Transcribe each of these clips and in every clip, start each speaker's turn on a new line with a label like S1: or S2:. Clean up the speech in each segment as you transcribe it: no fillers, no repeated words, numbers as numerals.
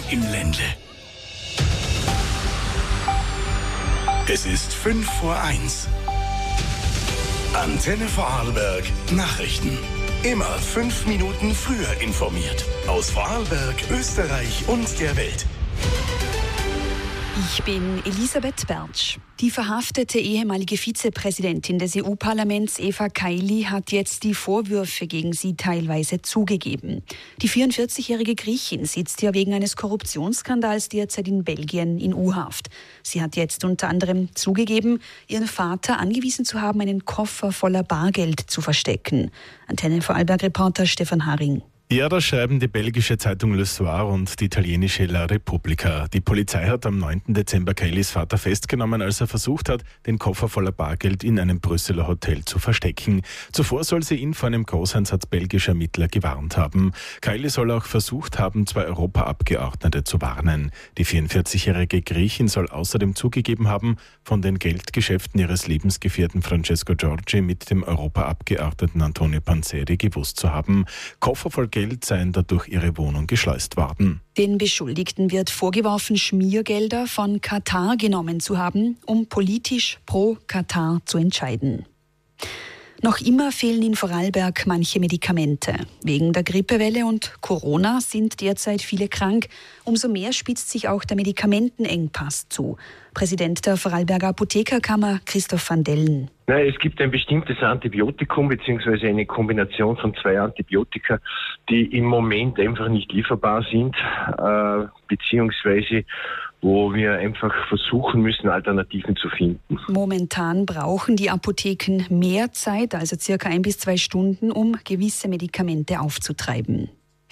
S1: im Ländle. Es ist 5:05. Antenne Vorarlberg Nachrichten. Immer 5 Minuten früher informiert. Aus Vorarlberg, Österreich und der Welt.
S2: Ich bin Elisabeth Bertsch. Die verhaftete ehemalige Vizepräsidentin des EU-Parlaments Eva Kaili hat jetzt die Vorwürfe gegen sie teilweise zugegeben. Die 44-jährige Griechin sitzt ja wegen eines Korruptionsskandals derzeit in Belgien in U-Haft. Sie hat jetzt unter anderem zugegeben, ihren Vater angewiesen zu haben, einen Koffer voller Bargeld zu verstecken. Antenne Vorarlberg-Reporter Stefan Haring.
S3: Ja, das schreiben die belgische Zeitung Le Soir und die italienische La Repubblica. Die Polizei hat am 9. Dezember Kailis Vater festgenommen, als er versucht hat, den Koffer voller Bargeld in einem Brüsseler Hotel zu verstecken. Zuvor soll sie ihn vor einem Großeinsatz belgischer Ermittler gewarnt haben. Kaili soll auch versucht haben, 2 Europaabgeordnete zu warnen. Die 44-jährige Griechin soll außerdem zugegeben haben, von den Geldgeschäften ihres Lebensgefährten Francesco Giorgi mit dem Europaabgeordneten Antonio Panzeri gewusst zu haben. Koffer voll Geld seien dadurch ihre Wohnung geschleust worden.
S2: Den Beschuldigten wird vorgeworfen, Schmiergelder von Katar genommen zu haben, um politisch pro Katar zu entscheiden. Noch immer fehlen in Vorarlberg manche Medikamente. Wegen der Grippewelle und Corona sind derzeit viele krank. Umso mehr spitzt sich auch der Medikamentenengpass zu. Präsident der Vorarlberger Apothekerkammer Christoph van Dellen.
S4: Es gibt ein bestimmtes Antibiotikum bzw. eine Kombination von 2 Antibiotika, die im Moment einfach nicht lieferbar sind, beziehungsweise wo wir einfach versuchen müssen, Alternativen zu finden.
S2: Momentan brauchen die Apotheken mehr Zeit, also circa 1 bis 2 Stunden, um gewisse Medikamente aufzutreiben.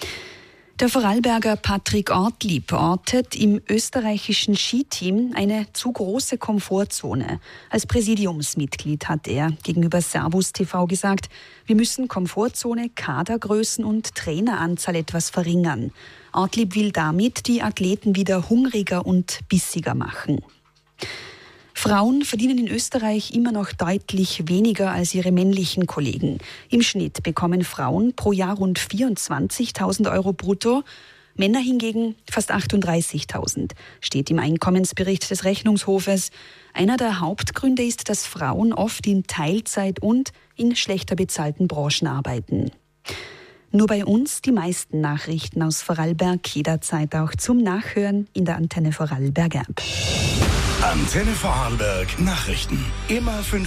S2: Der Vorarlberger Patrick Ortlieb ortet im österreichischen Skiteam eine zu große Komfortzone. Als Präsidiumsmitglied hat er gegenüber Servus TV gesagt, wir müssen Komfortzone, Kadergrößen und Traineranzahl etwas verringern. Ortlieb will damit die Athleten wieder hungriger und bissiger machen. Frauen verdienen in Österreich immer noch deutlich weniger als ihre männlichen Kollegen. Im Schnitt bekommen Frauen pro Jahr rund 24.000 Euro brutto, Männer hingegen fast 38.000, steht im Einkommensbericht des Rechnungshofes. Einer der Hauptgründe ist, dass Frauen oft in Teilzeit und in schlechter bezahlten Branchen arbeiten. Nur bei uns die meisten Nachrichten aus Vorarlberg, jederzeit auch zum Nachhören in der Antenne Vorarlberg App.
S1: Antenne Vorarlberg Nachrichten. Immer 5